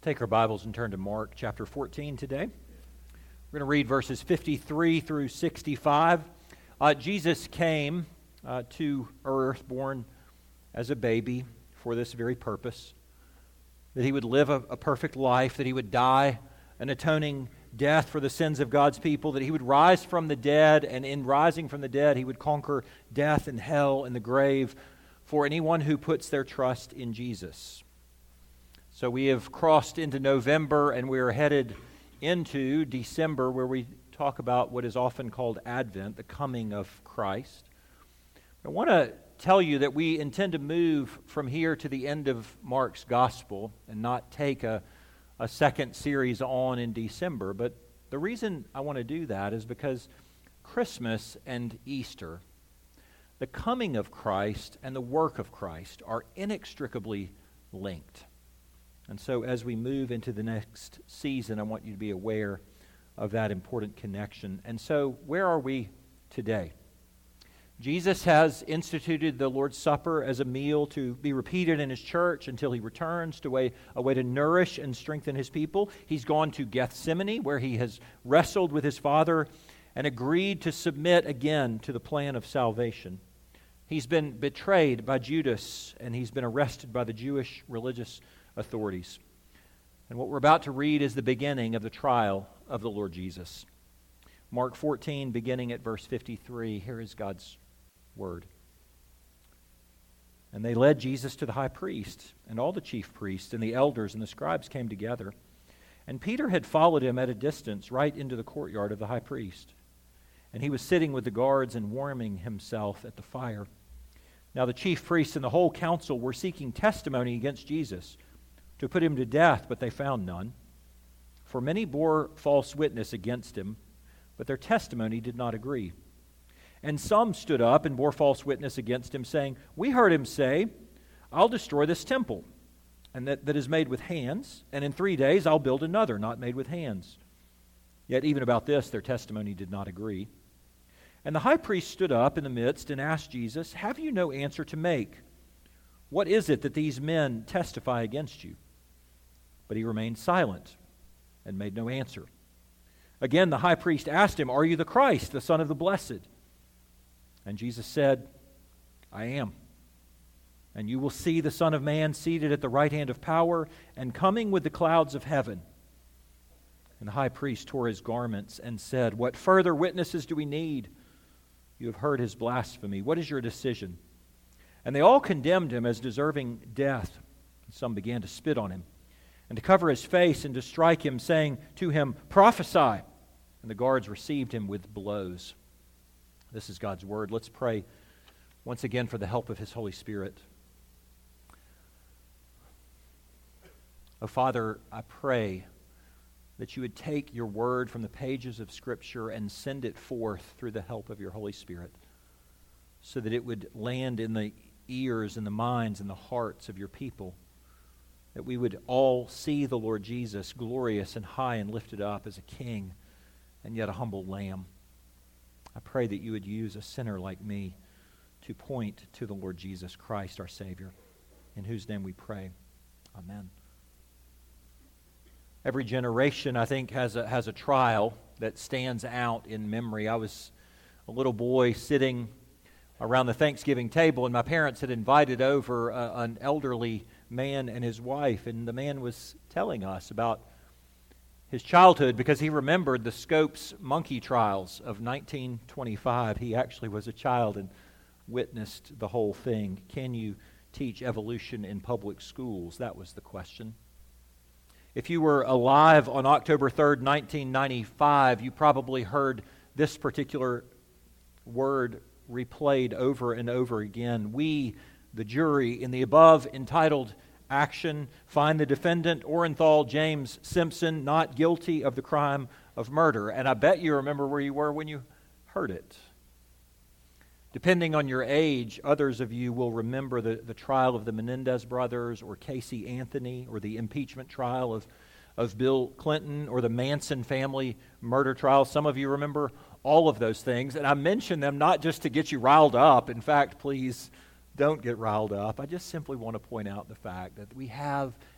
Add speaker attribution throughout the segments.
Speaker 1: Take our Bibles and turn to Mark chapter 14 today. We're going to read verses 53 through 65. Jesus came to earth born as a baby for this very purpose, that he would live a perfect life, that he would die an atoning death for the sins of God's people, that he would rise from the dead, and in rising from the dead, he would conquer death and hell and the grave for anyone who puts their trust in Jesus. So we have crossed into November, and we are headed into December, where we talk about what is often called Advent, the coming of Christ. I want to tell you that we intend to move from here to the end of Mark's Gospel and not take a second series on in December. But the reason I want to do that is because Christmas and Easter, the coming of Christ and the work of Christ, are inextricably linked. And so as we move into the next season, I want you to be aware of that important connection. And so where are we today? Jesus has instituted the Lord's Supper as a meal to be repeated in his church until he returns, a way to nourish and strengthen his people. He's gone to Gethsemane, where he has wrestled with his Father and agreed to submit again to the plan of salvation. He's been betrayed by Judas, and he's been arrested by the Jewish religious authorities. And what we're about to read is the beginning of the trial of the Lord Jesus. Mark 14, beginning at verse 53, here is God's word. And they led Jesus to the high priest, and all the chief priests and the elders and the scribes came together. And Peter had followed him at a distance right into the courtyard of the high priest. And he was sitting with the guards and warming himself at the fire. Now the chief priests and the whole council were seeking testimony against Jesus to put him to death, but they found none. For many bore false witness against him, but their testimony did not agree. And some stood up and bore false witness against him, saying, "We heard him say, 'I'll destroy this temple, and that is made with hands, and in 3 days I'll build another, not made with hands.' Yet even about this their testimony did not agree. And the high priest stood up in the midst and asked Jesus, 'Have you no answer to make? What is it that these men testify against you?' But he remained silent and made no answer. Again the high priest asked him, 'Are you the Christ, the Son of the Blessed?' And Jesus said, 'I am. And you will see the Son of Man seated at the right hand of power and coming with the clouds of heaven.' And the high priest tore his garments and said, 'What further witnesses do we need? You have heard his blasphemy. What is your decision?' And they all condemned him as deserving death. And some began to spit on him and to cover his face and to strike him, saying to him, 'Prophesy!' And the guards received him with blows." This is God's word. Let's pray once again for the help of his Holy Spirit. Oh, Father, I pray that you would take your word from the pages of Scripture and send it forth through the help of your Holy Spirit, so that it would land in the ears and the minds and the hearts of your people, that we would all see the Lord Jesus glorious and high and lifted up as a king and yet a humble lamb. I pray that you would use a sinner like me to point to the Lord Jesus Christ, our Savior, in whose name we pray. Amen. Every generation, I think, has a trial that stands out in memory. I was a little boy sitting around the Thanksgiving table, and my parents had invited over an elderly man and his wife, and the man was telling us about his childhood because he remembered the Scopes monkey trials of 1925. He actually was a child and witnessed the whole thing. Can you teach evolution in public schools? That was the question. If you were alive on October 3rd, 1995, you probably heard this particular word replayed over and over again. We, the jury, in the above entitled action, find the defendant, Orenthal James Simpson, not guilty of the crime of murder. And I bet you remember where you were when you heard it. Depending on your age, others of you will remember the trial of the Menendez brothers, or Casey Anthony, or the impeachment trial of Bill Clinton, or the Manson family murder trial. Some of you remember all of those things. And I mention them not just to get you riled up. In fact, please don't get riled up. I just simply want to point out the fact that we have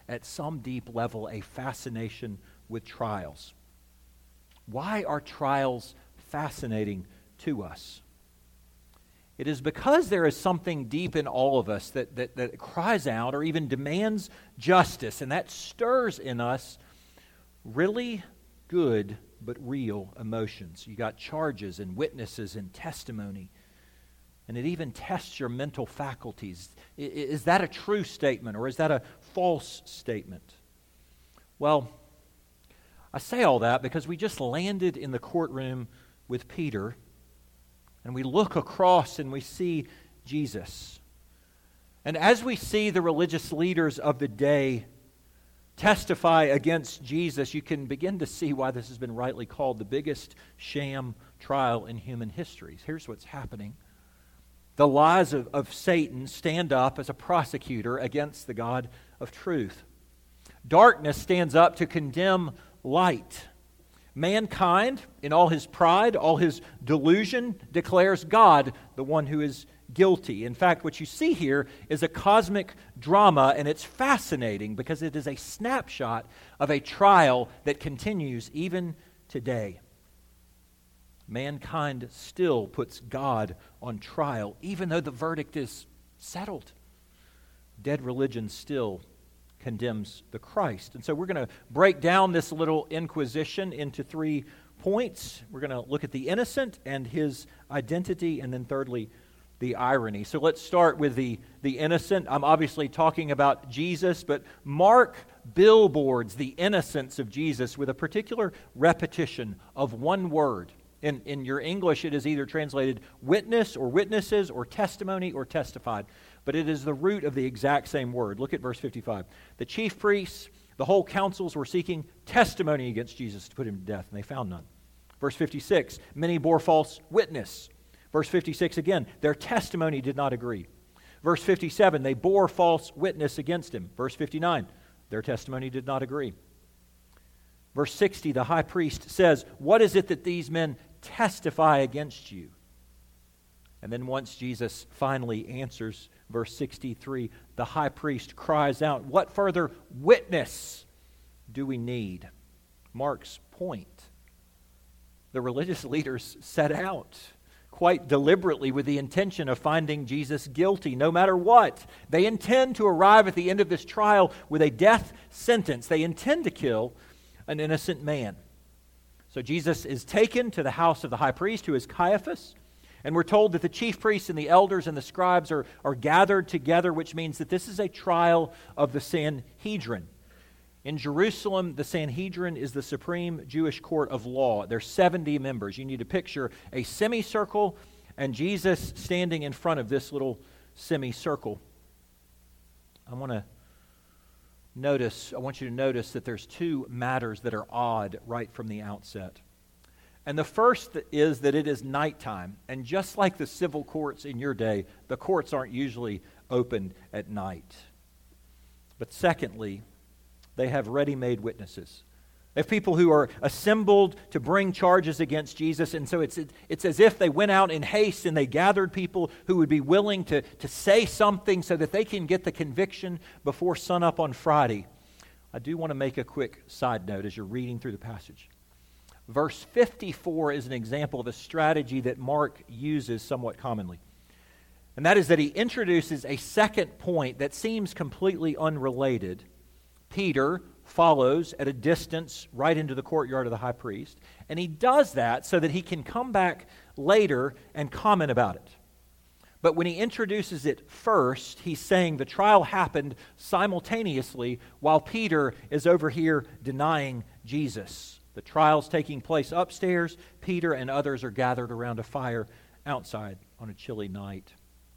Speaker 1: at some deep level, a fascination with trials. Why are trials fascinating to us? It is because there is something deep in all of us that cries out or even demands justice, and that stirs in us really good but real emotions. You got charges and witnesses and testimony, and it even tests your mental faculties. Is that a true statement or is that a false statement? Well, I say all that because we just landed in the courtroom with Peter, and we look across and we see Jesus. And as we see the religious leaders of the day testify against Jesus, you can begin to see why this has been rightly called the biggest sham trial in human history. Here's what's happening. The lies of Satan stand up as a prosecutor against the God of truth. Darkness stands up to condemn light. Mankind, in all his pride, all his delusion, declares God the one who is guilty. In fact, what you see here is a cosmic drama, and it's fascinating because it is a snapshot of a trial that continues even today. Mankind still puts God on trial, even though the verdict is settled. Dead religion still condemns the Christ. And so we're going to break down this little inquisition into 3 points. We're going to look at the innocent and his identity, and then thirdly, the irony. So let's start with the innocent. I'm obviously talking about Jesus, but Mark billboards the innocence of Jesus with a particular repetition of one word. In your English, it is either translated witness or witnesses or testimony or testified. But it is the root of the exact same word. Look at verse 55. The chief priests, the whole councils were seeking testimony against Jesus to put him to death, and they found none. Verse 56, many bore false witness. Verse 56 again, their testimony did not agree. Verse 57, they bore false witness against him. Verse 59, their testimony did not agree. Verse 60, the high priest says, what is it that these men testify against you? And then once Jesus finally answers, verse 63, the high priest cries out, what further witness do we need? Mark's point. The religious leaders set out quite deliberately with the intention of finding Jesus guilty no matter what. They intend to arrive at the end of this trial with a death sentence. They intend to kill an innocent man. So Jesus is taken to the house of the high priest, who is Caiaphas, and we're told that the chief priests and the elders and the scribes are gathered together, which means that this is a trial of the Sanhedrin. In Jerusalem, the Sanhedrin is the supreme Jewish court of law. There's 70 members. You need to picture a semicircle and Jesus standing in front of this little semicircle. I want you to notice that there's 2 matters that are odd right from the outset. And the first is that it is nighttime. And just like the civil courts in your day, the courts aren't usually open at night. But secondly, they have ready-made witnesses. They have people who are assembled to bring charges against Jesus. And so it's as if they went out in haste and they gathered people who would be willing to say something so that they can get the conviction before sunup on Friday. I do want to make a quick side note as you're reading through the passage. Verse 54 is an example of a strategy that Mark uses somewhat commonly. And that is that he introduces a second point that seems completely unrelated. Peter follows at a distance right into the courtyard of the high priest. And he does that so that he can come back later and comment about it. But when he introduces it first, he's saying the trial happened simultaneously while Peter is over here denying Jesus. The trial's taking place upstairs. Peter and others are gathered around a fire outside on a chilly night.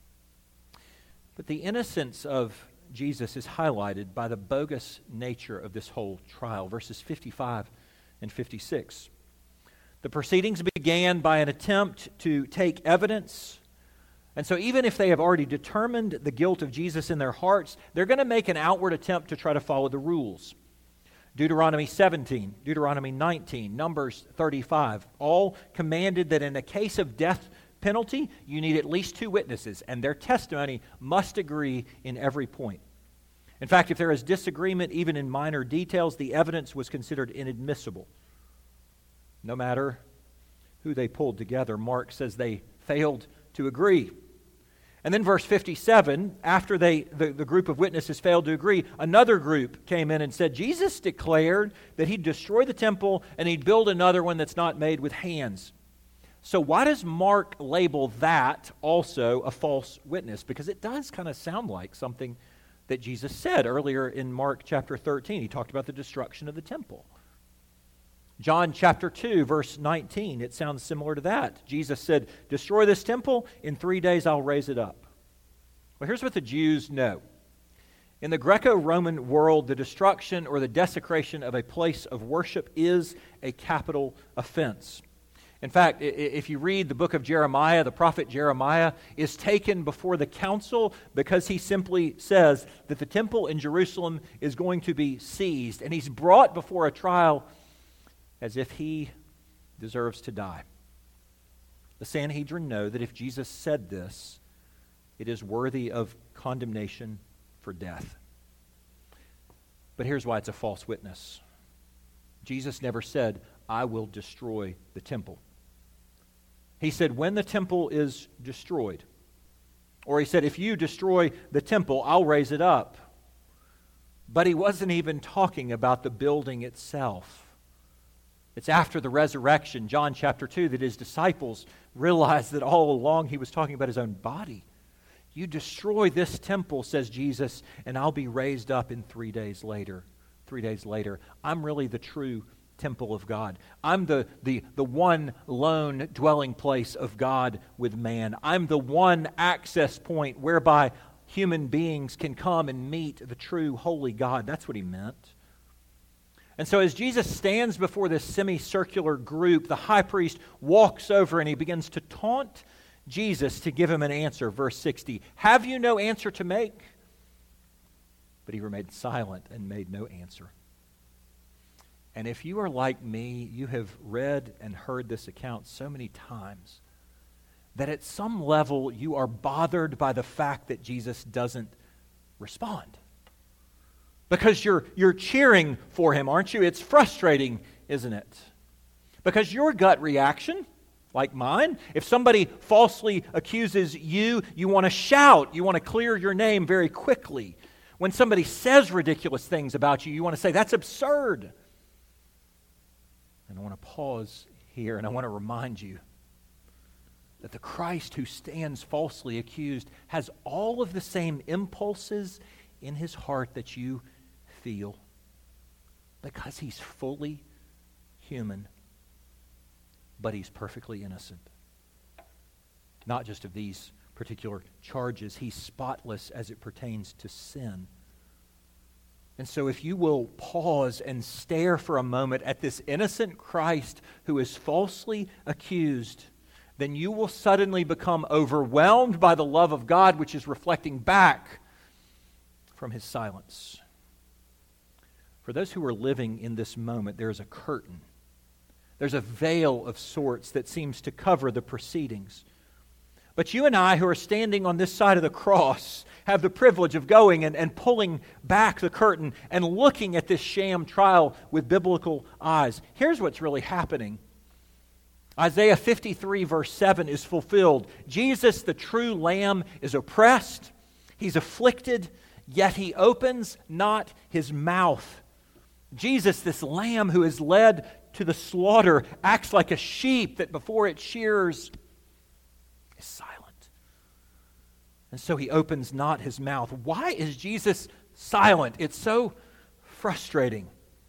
Speaker 1: But the innocence of Jesus is highlighted by the bogus nature of this whole trial. Verses 55 and 56. The proceedings began by an attempt to take evidence. And so even if they have already determined the guilt of Jesus in their hearts, they're going to make an outward attempt to try to follow the rules. Deuteronomy 17, Deuteronomy 19, Numbers 35, all commanded that in a case of death penalty, you need at least 2 witnesses, and their testimony must agree in every point. In fact, if there is disagreement even in minor details, the evidence was considered inadmissible. No matter who they pulled together, Mark says they failed to agree. And then verse 57, after the group of witnesses failed to agree, another group came in and said, Jesus declared that he'd destroy the temple and he'd build another one that's not made with hands. So why does Mark label that also a false witness? Because it does kind of sound like something that Jesus said earlier in Mark chapter 13. He talked about the destruction of the temple. John chapter 2, verse 19, it sounds similar to that. Jesus said, destroy this temple, in 3 days I'll raise it up. Well, here's what the Jews know. In the Greco-Roman world, the destruction or the desecration of a place of worship is a capital offense. In fact, if you read the book of Jeremiah, the prophet Jeremiah is taken before the council because he simply says that the temple in Jerusalem is going to be seized, and he's brought before a trial as if he deserves to die. The Sanhedrin know that if Jesus said this, it is worthy of condemnation for death. But here's why it's a false witness. Jesus never said, I will destroy the temple. He said, when the temple is destroyed, or he said, if you destroy the temple, I'll raise it up. But he wasn't even talking about the building itself. It's after the resurrection, John chapter 2, that his disciples realized that all along he was talking about his own body. You destroy this temple, says Jesus, and I'll be raised up in 3 days later. 3 days later. I'm really the true temple of God. I'm the one lone dwelling place of God with man. I'm the one access point whereby human beings can come and meet the true holy God. That's what he meant. And so as Jesus stands before this semicircular group, the high priest walks over and he begins to taunt Jesus to give him an answer. Verse 60, have you no answer to make? But he remained silent and made no answer. And if you are like me, you have read and heard this account so many times that at some level you are bothered by the fact that Jesus doesn't respond. Because you're cheering for him, aren't you? It's frustrating, isn't it? Because your gut reaction, like mine, if somebody falsely accuses you, you want to shout. You want to clear your name very quickly. When somebody says ridiculous things about you, you want to say, that's absurd. And I want to pause here and I want to remind you that the Christ who stands falsely accused has all of the same impulses in his heart that you feel, because he's fully human, but he's perfectly innocent. Not just of these particular charges, he's spotless as it pertains to sin. And so if you will pause and stare for a moment at this innocent Christ who is falsely accused, then you will suddenly become overwhelmed by the love of God, which is reflecting back from his silence. For those who are living in this moment, there is a curtain. There's a veil of sorts that seems to cover the proceedings. But you and I, who are standing on this side of the cross, have the privilege of going and pulling back the curtain and looking at this sham trial with biblical eyes. Here's what's really happening. Isaiah 53 verse 7 is fulfilled. Jesus, the true Lamb, is oppressed. He's afflicted, yet he opens not his mouth. Jesus, this Lamb who is led to the slaughter, acts like a sheep that before it shears is silent. And so he opens not his mouth. Why is Jesus silent? It's so frustrating.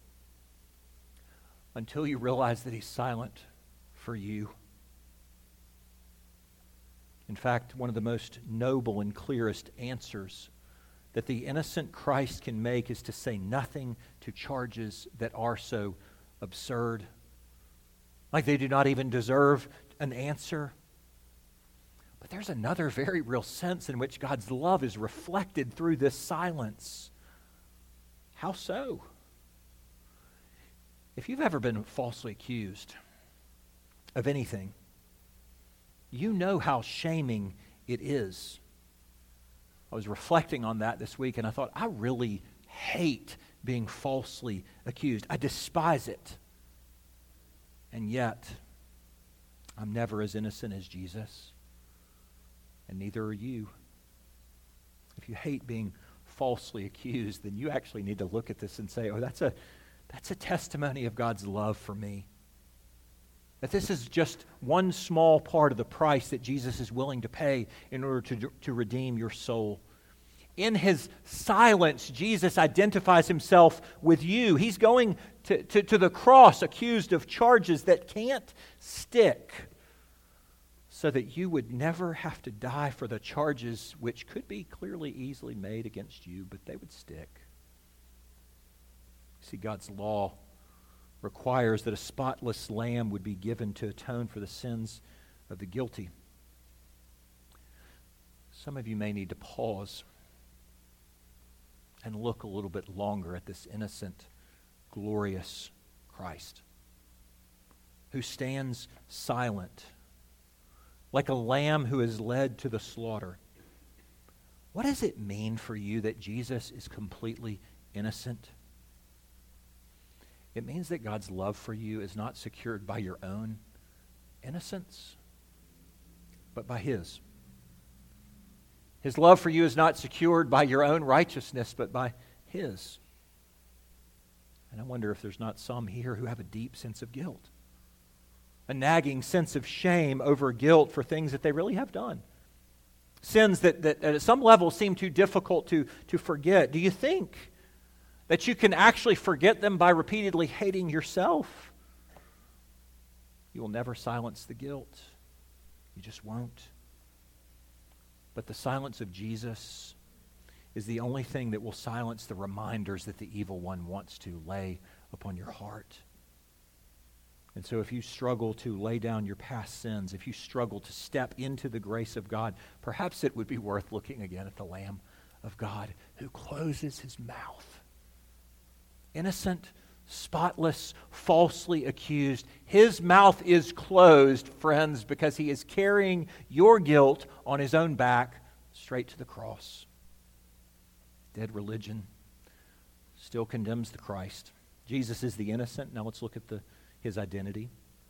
Speaker 1: Until you realize that he's silent for you. In fact, one of the most noble and clearest answers that the innocent Christ can make is to say nothing to charges that are so absurd. Like they do not even deserve an answer. But there's another very real sense in which God's love is reflected through this silence. How so? If you've ever been falsely accused of anything, you know how shaming it is. I was reflecting on that this week, and I thought, I really hate being falsely accused. I despise it. And yet, I'm never as innocent as Jesus, and neither are you. If you hate being falsely accused, then you actually need to look at this and say, oh, that's a testimony of God's love for me. That this is just one small part of the price that Jesus is willing to pay in order to redeem your soul. In his silence, Jesus identifies himself with you. He's going to the cross accused of charges that can't stick, so that you would never have to die for the charges which could be clearly easily made against you, but they would stick. See, God's law requires that a spotless lamb would be given to atone for the sins of the guilty. Some of you may need to pause and look a little bit longer at this innocent, glorious Christ, who stands silent, like a lamb who is led to the slaughter. What does it mean for you that Jesus is completely innocent? It means that God's love for you is not secured by your own innocence, but by His. His love for you is not secured by your own righteousness, but by His. And I wonder if there's not some here who have a deep sense of guilt, a nagging sense of shame over guilt for things that they really have done. Sins that at some level seem too difficult to forget. Do you think that you can actually forget them by repeatedly hating yourself? You will never silence the guilt. You just won't. But the silence of Jesus is the only thing that will silence the reminders that the evil one wants to lay upon your heart. And so if you struggle to lay down your past sins, if you struggle to step into the grace of God, perhaps it would be worth looking again at the Lamb of God who closes his mouth. Innocent, spotless, falsely accused. His mouth is closed, friends, because he is carrying your guilt on his own back straight to the cross. Dead religion still condemns the Christ. Jesus is the innocent. Now let's look at his identity.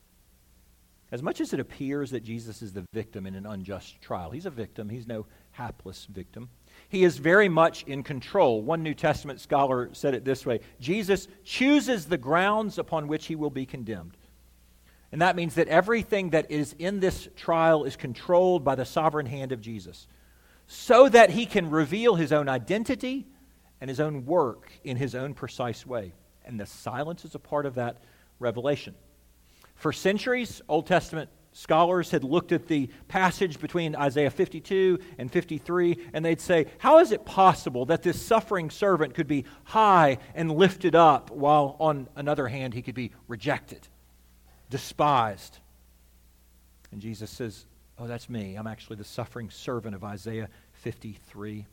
Speaker 1: As much as it appears that Jesus is the victim in an unjust trial, he's a victim. He's no hapless victim. He is very much in control. One New Testament scholar said it this way: Jesus chooses the grounds upon which he will be condemned. And that means that everything that is in this trial is controlled by the sovereign hand of Jesus, so that he can reveal his own identity and his own work in his own precise way. And the silence is a part of that revelation. For centuries, Old Testament scholars had looked at the passage between Isaiah 52 and 53, and they'd say, how is it possible that this suffering servant could be high and lifted up, while on another hand he could be rejected, despised? And Jesus says, oh, that's me. I'm actually the suffering servant of Isaiah 53.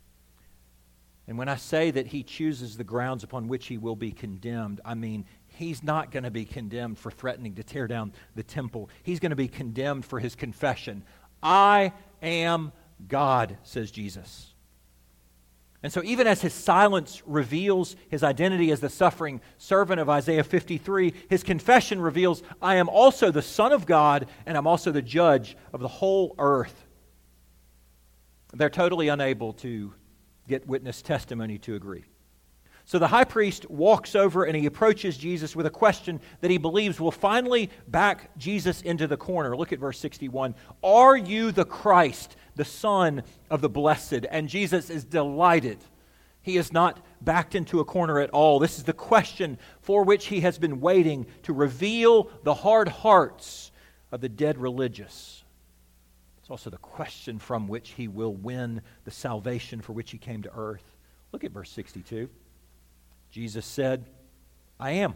Speaker 1: And when I say that he chooses the grounds upon which he will be condemned, I mean he's not going to be condemned for threatening to tear down the temple. He's going to be condemned for his confession. I am God, says Jesus. And so even as his silence reveals his identity as the suffering servant of Isaiah 53, his confession reveals, I am also the Son of God, and I'm also the judge of the whole earth. They're totally unable to get witness testimony to agree. So the high priest walks over and he approaches Jesus with a question that he believes will finally back Jesus into the corner. Look at verse 61. Are you the Christ, the Son of the Blessed? And Jesus is delighted. He is not backed into a corner at all. This is the question for which he has been waiting, to reveal the hard hearts of the dead religious. It's also the question from which he will win the salvation for which he came to earth. Look at verse 62. Jesus said, I am.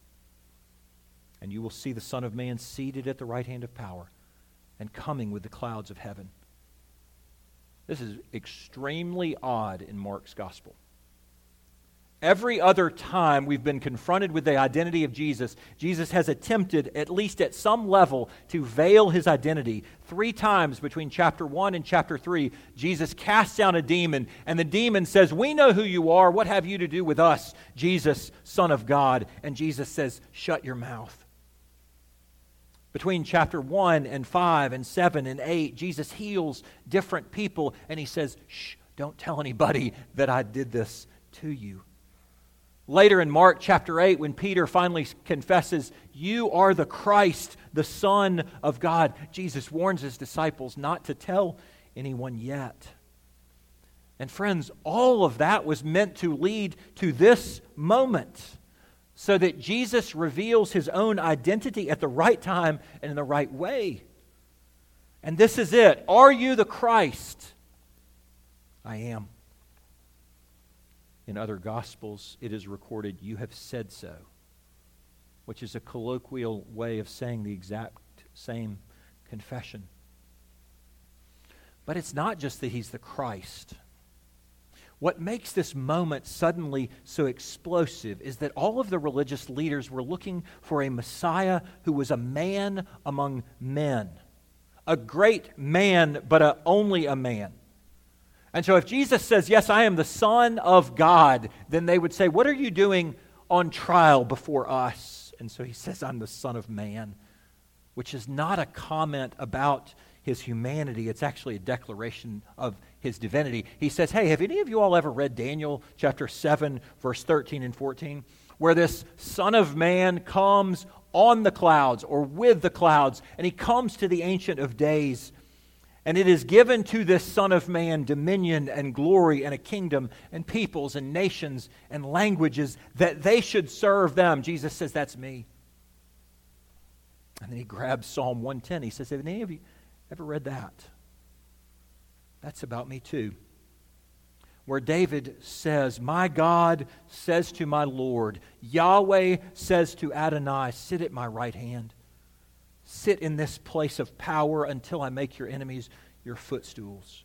Speaker 1: And you will see the Son of Man seated at the right hand of power and coming with the clouds of heaven. This is extremely odd in Mark's gospel. Every other time we've been confronted with the identity of Jesus, Jesus has attempted, at least at some level, to veil his identity. 3 times between chapter 1 and chapter 3, Jesus casts down a demon, and the demon says, "We know who you are. What have you to do with us, Jesus, Son of God?" And Jesus says, "Shut your mouth." Between chapter 1 and 5 and 7 and 8, Jesus heals different people, and he says, "Shh, don't tell anybody that I did this to you." Later in Mark chapter 8, when Peter finally confesses, "You are the Christ, the Son of God," Jesus warns his disciples not to tell anyone yet. And friends, all of that was meant to lead to this moment, so that Jesus reveals his own identity at the right time and in the right way. And this is it. Are you the Christ? I am. In other Gospels, it is recorded, "You have said so," which is a colloquial way of saying the exact same confession. But it's not just that he's the Christ. What makes this moment suddenly so explosive is that all of the religious leaders were looking for a Messiah who was a man among men. A great man, but only a man. And so if Jesus says, "Yes, I am the Son of God," then they would say, "What are you doing on trial before us?" And so he says, "I'm the Son of Man," which is not a comment about his humanity. It's actually a declaration of his divinity. He says, "Hey, have any of you all ever read Daniel chapter 7, verse 13 and 14, where this Son of Man comes on the clouds or with the clouds, and he comes to the Ancient of Days, and it is given to this Son of Man dominion and glory and a kingdom and peoples and nations and languages that they should serve them." Jesus says, "That's me." And then he grabs Psalm 110. He says, "Have any of you ever read that? That's about me too." Where David says, "My God says to my Lord, Yahweh says to Adonai, sit at my right hand. Sit in this place of power until I make your enemies your footstools."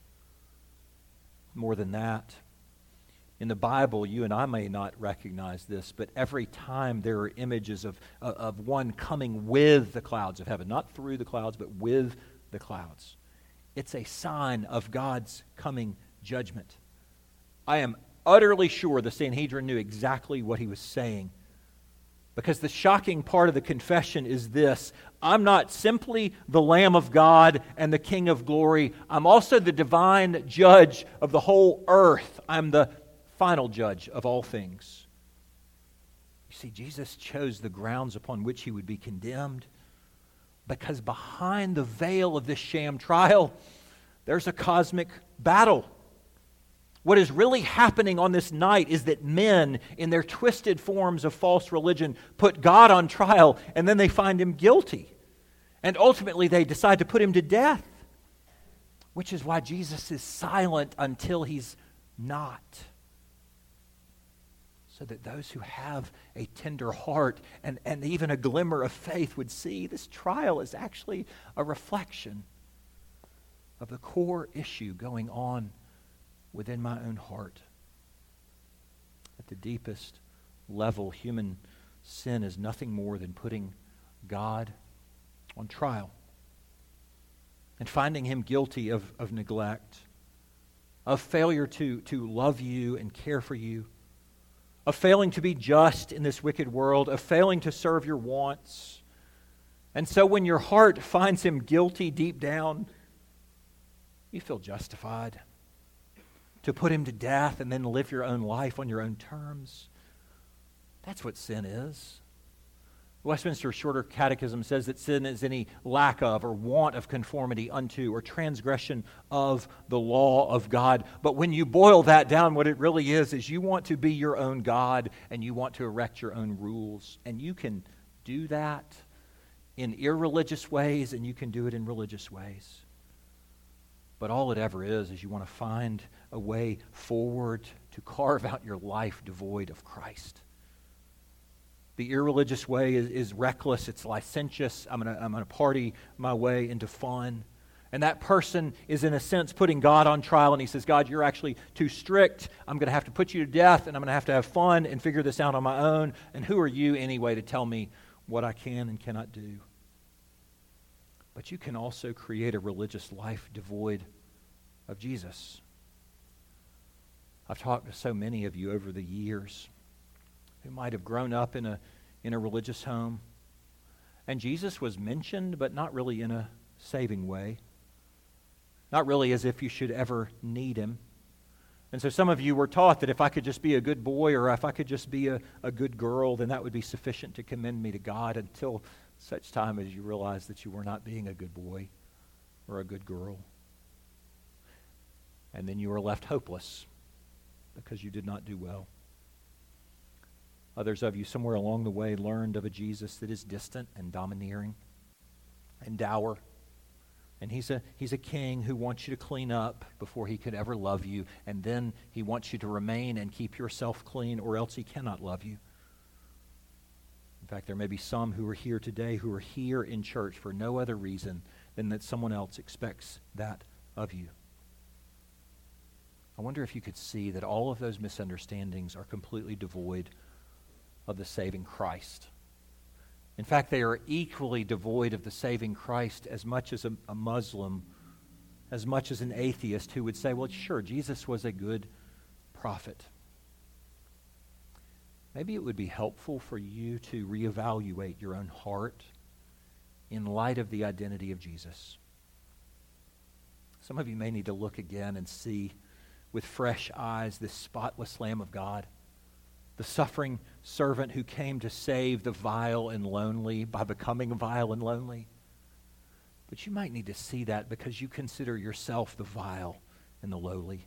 Speaker 1: More than that, in the Bible, you and I may not recognize this, but every time there are images of one coming with the clouds of heaven, not through the clouds, but with the clouds, it's a sign of God's coming judgment. I am utterly sure the Sanhedrin knew exactly what he was saying, because the shocking part of the confession is this: I'm not simply the Lamb of God and the King of glory. I'm also the divine judge of the whole earth. I'm the final judge of all things. You see, Jesus chose the grounds upon which he would be condemned, because behind the veil of this sham trial, there's a cosmic battle. What is really happening on this night is that men, in their twisted forms of false religion, put God on trial, and then they find him guilty. And ultimately they decide to put him to death, which is why Jesus is silent until he's not. So that those who have a tender heart and even a glimmer of faith would see this trial is actually a reflection of the core issue going on within my own heart. At the deepest level, human sin is nothing more than putting God on trial and finding him guilty of neglect, of failure to love you and care for you, of failing to be just in this wicked world, of failing to serve your wants. And so when your heart finds him guilty deep down, you feel justified to put him to death and then live your own life on your own terms. That's what sin is. The Westminster Shorter Catechism says that sin is any lack of or want of conformity unto or transgression of the law of God. But when you boil that down, what it really is you want to be your own God and you want to erect your own rules. And you can do that in irreligious ways and you can do it in religious ways. But all it ever is you want to find a way forward to carve out your life devoid of Christ. The irreligious way is reckless, it's licentious. I'm gonna party my way into fun. And that person is, in a sense, putting God on trial, and he says, God, you're actually too strict. I'm going to have to put you to death, and I'm going to have fun and figure this out on my own. And who are you anyway to tell me what I can and cannot do? But you can also create a religious life devoid of Jesus. I've talked to so many of you over the years who might have grown up in a religious home, and Jesus was mentioned, but not really in a saving way. Not really as if you should ever need him. And so some of you were taught that if I could just be a good boy or if I could just be a good girl, then that would be sufficient to commend me to God, until such time as you realized that you were not being a good boy or a good girl. And then you were left hopeless because you did not do well. Others of you somewhere along the way learned of a Jesus that is distant and domineering and dour. And he's a king who wants you to clean up before he could ever love you. And then he wants you to remain and keep yourself clean, or else he cannot love you. In fact, there may be some who are here today who are here in church for no other reason than that someone else expects that of you. I wonder if you could see that all of those misunderstandings are completely devoid of the saving Christ. In fact, they are equally devoid of the saving Christ as much as a Muslim, as much as an atheist who would say, well, sure, Jesus was a good prophet. Maybe it would be helpful for you to reevaluate your own heart in light of the identity of Jesus. Some of you may need to look again and see with fresh eyes this spotless Lamb of God, the suffering servant who came to save the vile and lonely by becoming vile and lonely. But you might need to see that because you consider yourself the vile and the lowly.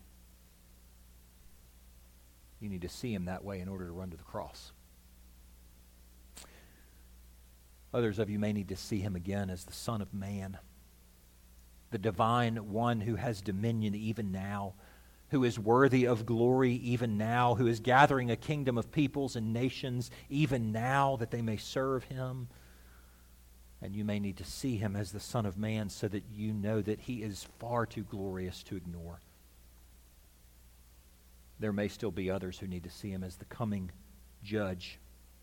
Speaker 1: You need to see him that way in order to run to the cross. Others of you may need to see him again as the Son of Man, the divine one who has dominion even now, who is worthy of glory even now, who is gathering a kingdom of peoples and nations even now that they may serve him. And you may need to see him as the Son of Man so that you know that he is far too glorious to ignore. There may still be others who need to see him as the coming judge.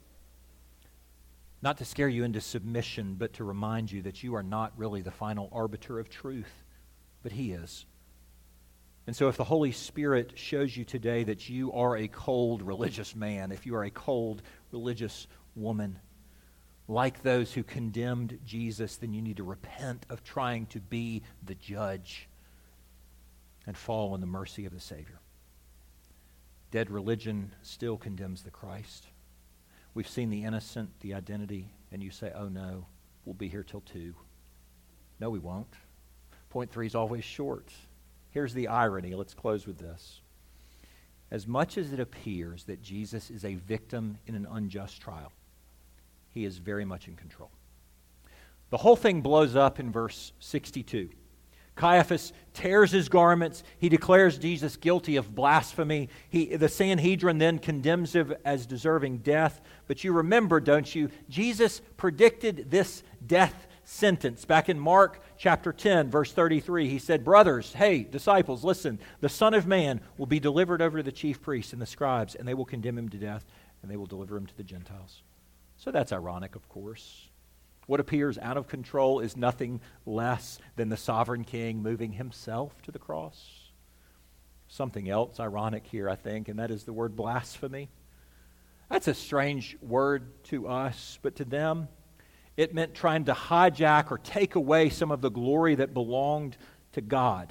Speaker 1: Not to scare you into submission, but to remind you that you are not really the final arbiter of truth, but he is. And so if the Holy Spirit shows you today that you are a cold religious man, if you are a cold religious woman, like those who condemned Jesus, then you need to repent of trying to be the judge and fall in the mercy of the Savior. Dead religion still condemns the Christ. We've seen the innocent, the identity, and you say, oh no, we'll be here till 2. No, we won't. Point 3 is always short. Here's the irony. Let's close with this. As much as it appears that Jesus is a victim in an unjust trial, he is very much in control. The whole thing blows up in verse 62. Caiaphas tears his garments. He declares Jesus guilty of blasphemy. The Sanhedrin then condemns him as deserving death. But you remember, don't you, Jesus predicted this death sentence. Back in Mark chapter 10, verse 33, he said, brothers, hey, disciples, listen, the Son of Man will be delivered over to the chief priests and the scribes, and they will condemn him to death, and they will deliver him to the Gentiles. So that's ironic, of course. What appears out of control is nothing less than the sovereign king moving himself to the cross. Something else ironic here, I think, and that is the word blasphemy. That's a strange word to us, but to them, it meant trying to hijack or take away some of the glory that belonged to God.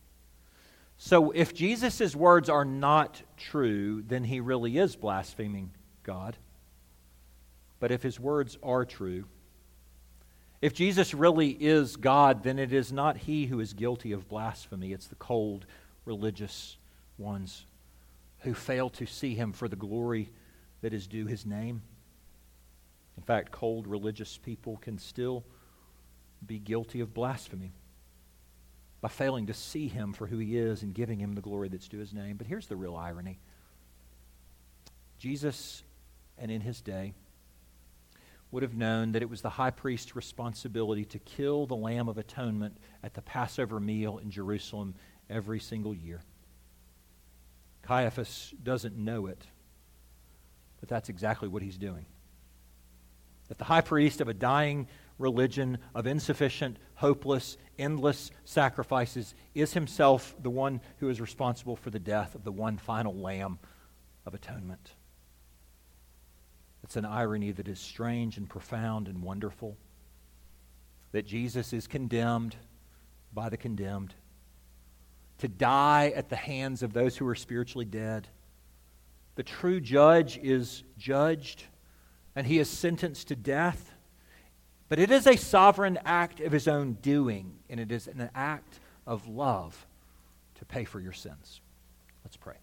Speaker 1: So if Jesus' words are not true, then he really is blaspheming God. But if his words are true, if Jesus really is God, then it is not he who is guilty of blasphemy. It's the cold, religious ones who fail to see him for the glory that is due his name. In fact, cold religious people can still be guilty of blasphemy by failing to see him for who he is and giving him the glory that's due his name. But here's the real irony. Jesus, and in his day, would have known that it was the high priest's responsibility to kill the Lamb of Atonement at the Passover meal in Jerusalem every single year. Caiaphas doesn't know it, but that's exactly what he's doing. That the high priest of a dying religion of insufficient, hopeless, endless sacrifices is himself the one who is responsible for the death of the one final Lamb of Atonement. It's an irony that is strange and profound and wonderful, that Jesus is condemned by the condemned, to die at the hands of those who are spiritually dead. The true judge is judged, and he is sentenced to death. But it is a sovereign act of his own doing, and it is an act of love to pay for your sins. Let's pray.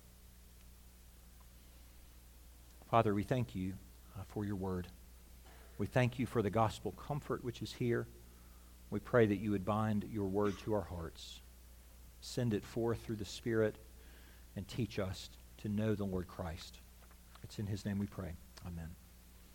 Speaker 1: Father, we thank you for your word. We thank you for the gospel comfort which is here. We pray that you would bind your word to our hearts. Send it forth through the Spirit and teach us to know the Lord Christ. It's in his name we pray. Amen.